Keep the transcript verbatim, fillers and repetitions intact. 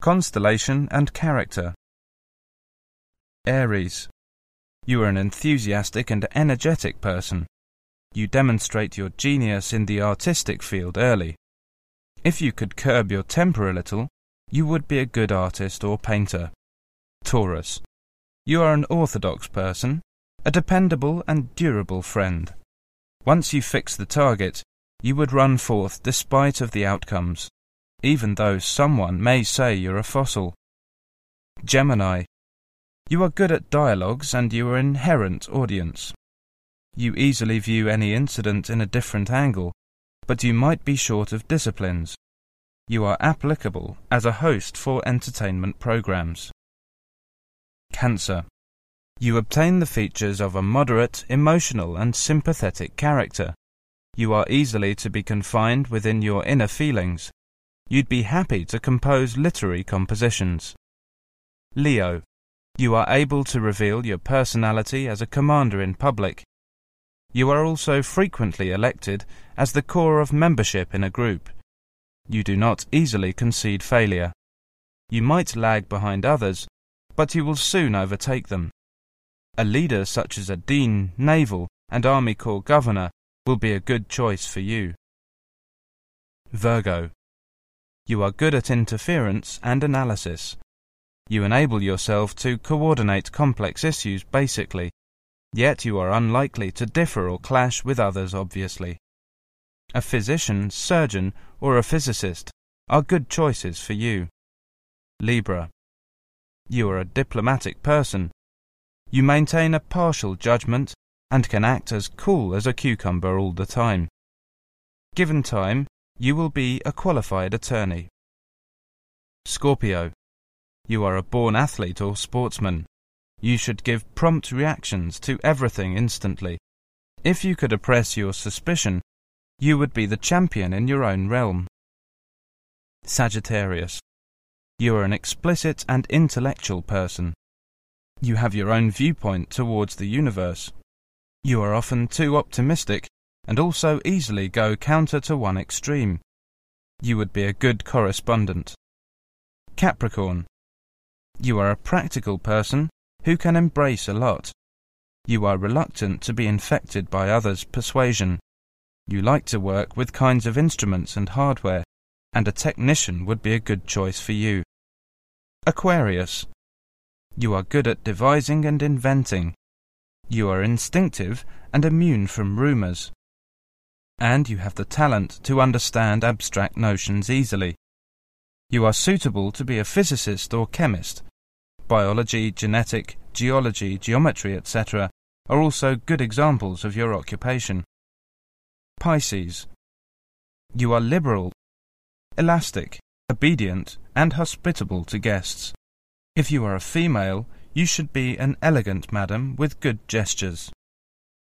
constellation and character. Aries. You are an enthusiastic and energetic person. You demonstrate your genius in the artistic field early. If you could curb your temper a little, you would be a good artist or painter. Taurus. You are an orthodox person, a dependable and durable friend. Once you fix the target, you would run forth despite of the outcomes, even though someone may say you're a fossil. Gemini. You are good at dialogues and you are an inherent audience. You easily view any incident in a different angle, but you might be short of disciplines. You are applicable as a host for entertainment programs. Cancer. You obtain the features of a moderate, emotional and sympathetic character. You are easily to be confined within your inner feelings. You'd be happy to compose literary compositions. Leo. You are able to reveal your personality as a commander in public. You are also frequently elected as the core of membership in a group. You do not easily concede failure. You might lag behind others, but you will soon overtake them. A leader such as a Dean, Naval, and Army Corps Governor will be a good choice for you. Virgo. You are good at interference and analysis. You enable yourself to coordinate complex issues basically, yet you are unlikely to differ or clash with others obviously. A physician, surgeon, or a physicist are good choices for you. Libra. You are a diplomatic person. You maintain a partial judgment and can act as cool as a cucumber all the time. Given time, you will be a qualified attorney. Scorpio. You are a born athlete or sportsman. You should give prompt reactions to everything instantly. If you could oppress your suspicion, you would be the champion in your own realm. Sagittarius. You are an explicit and intellectual person. You have your own viewpoint towards the universe. You are often too optimistic and also easily go counter to one extreme. You would be a good correspondent. Capricorn. You are a practical person who can embrace a lot. You are reluctant to be infected by others' persuasion. You like to work with kinds of instruments and hardware, and a technician would be a good choice for you. Aquarius. You are good at devising and inventing. You are instinctive and immune from rumours. And you have the talent to understand abstract notions easily. You are suitable to be a physicist or chemist. Biology, genetic, geology, geometry, et cetera are also good examples of your occupation. Pisces. You are liberal, elastic, obedient, and hospitable to guests. If you are a female, you should be an elegant madam with good gestures.